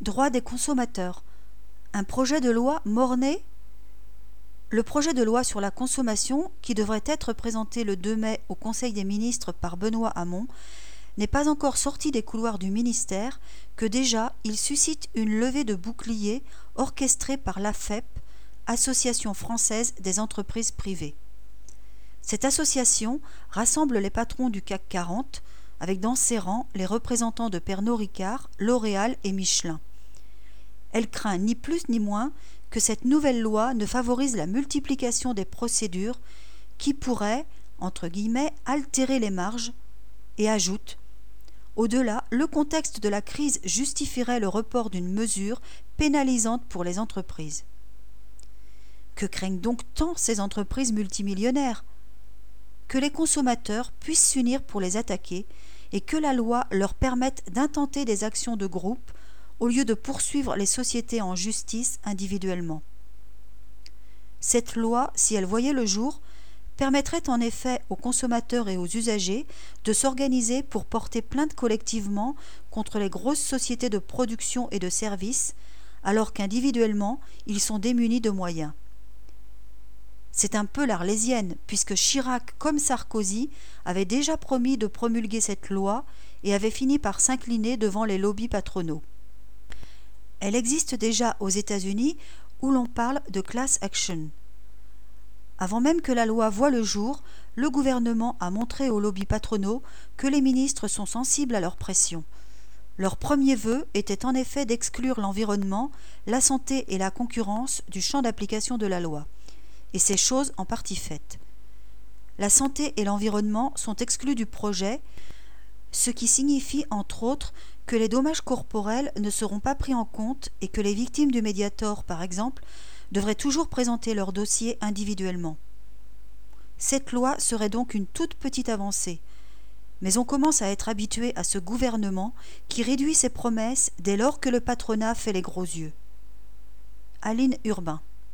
Droits des consommateurs. Un projet de loi mort-né ? Le projet de loi sur la consommation, qui devrait être présenté le 2 mai au Conseil des ministres par Benoît Hamon, n'est pas encore sorti des couloirs du ministère que déjà il suscite une levée de boucliers orchestrée par l'AFEP, Association française des entreprises privées. Cette association rassemble les patrons du CAC 40, avec dans ses rangs les représentants de Pernod Ricard, L'Oréal et Michelin. Elle craint ni plus ni moins que cette nouvelle loi ne favorise la multiplication des procédures qui pourraient, entre guillemets, altérer les marges, et ajoute « Au-delà, le contexte de la crise justifierait le report d'une mesure pénalisante pour les entreprises. » Que craignent donc tant ces entreprises multimillionnaires ? Que les consommateurs puissent s'unir pour les attaquer et que la loi leur permette d'intenter des actions de groupe au lieu de poursuivre les sociétés en justice individuellement. Cette loi, si elle voyait le jour, permettrait en effet aux consommateurs et aux usagers de s'organiser pour porter plainte collectivement contre les grosses sociétés de production et de services, alors qu'individuellement, ils sont démunis de moyens. C'est un peu l'Arlésienne, puisque Chirac comme Sarkozy avaient déjà promis de promulguer cette loi et avaient fini par s'incliner devant les lobbies patronaux. Elle existe déjà aux États-Unis où l'on parle de class action. Avant même que la loi voie le jour, le gouvernement a montré aux lobbies patronaux que les ministres sont sensibles à leurs pressions. Leur premier vœu était en effet d'exclure l'environnement, la santé et la concurrence du champ d'application de la loi. Et c'est chose en partie faite. La santé et l'environnement sont exclus du projet, ce qui signifie entre autres que les dommages corporels ne seront pas pris en compte et que les victimes du Mediator, par exemple, devraient toujours présenter leur dossier individuellement. Cette loi serait donc une toute petite avancée, mais on commence à être habitué à ce gouvernement qui réduit ses promesses dès lors que le patronat fait les gros yeux. Aline Urbain.